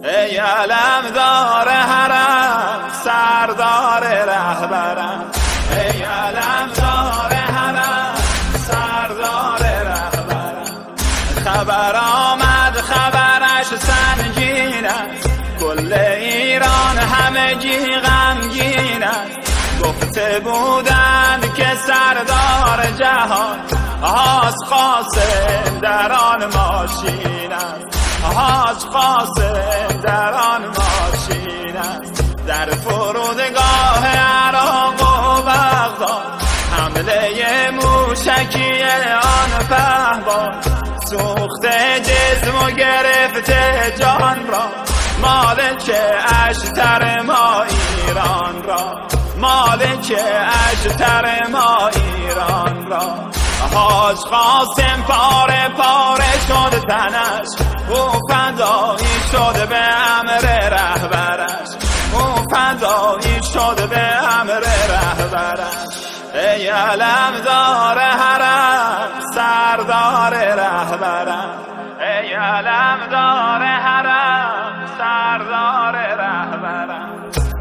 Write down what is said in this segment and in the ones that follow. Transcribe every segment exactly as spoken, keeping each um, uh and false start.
ای علمدار حرم سردار رهبرم، ای علمدار حرم سردار رهبرم. خبر آمد خبرش سنگین است، کل ایران همگی غمگین است. گفته بودند که سردار جهان حاج قاسم در آن ماشین است، حاج قاسم در آن ماشین است. در فرودگاه عراق و بغداد حمله موشکی آن پهباد، سوخته جسم و گرفته جان را، مالک اشتر ما ایران را، مالک اشتر ما ایران را. حاج قاسم پاره پاره شد تنش، او فدایی شد به امر رهبرش، او فدایی شد به امر رهبرش. ای علمدار حرم سردار رهبرم، ای علمدار حرم سردار رهبرم.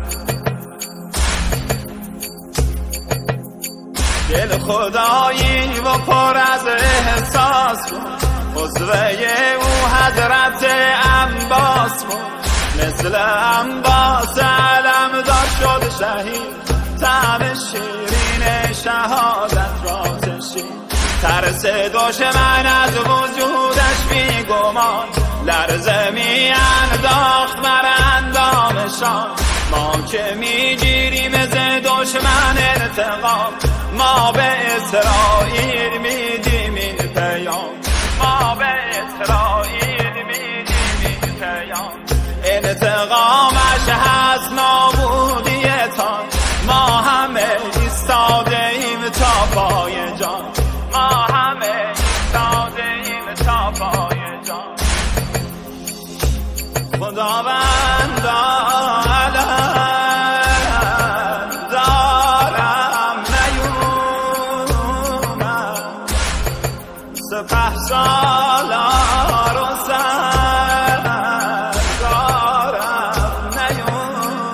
دل خدایی و پر از احساس بود، عضوه او حضرت عباس بود. مثل عباس علمدار شد شهید، طعم شیرین شهادت را چشید. ترس دشمن از وجودش بی گمان، لرزه می انداخت بر اندامشان. ما که می گیریم ز دشمن انتقام، ما به اسرائیل میدیم این پیام، ما به اسرائیل میدیم این پیام. انتقامش هست نابودیتان، ما همه ایستاده ایم تا پای جان، ما همه ایستاده ایم تا پای جان. خداوندا سپه سالار و سردارم نیومد.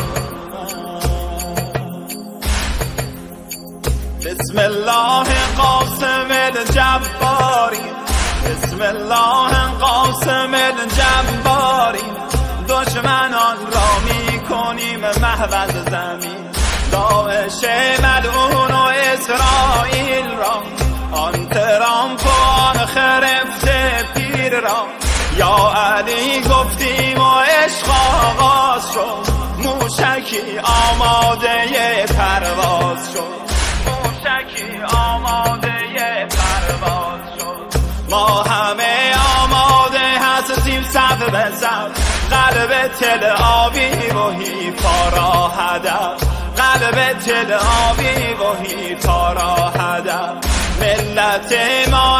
بسم الله قاسم الجباری، بسم الله قاسم الجباری. دشمنان را می کنیم محو از زمین، داعش ملعون و اسرائیل را، آن ترامپ و آن خرفته پیر را. یا علی گفتیم و عشق آغاز شد، موشکی آماده پرواز شد، موشکی آماده پرواز شد. ما همه آماده هستیم صف به صف، قلب تل آبی و حیفا را هدف، قلب تل آبی و حیفا را هدف. ملت ما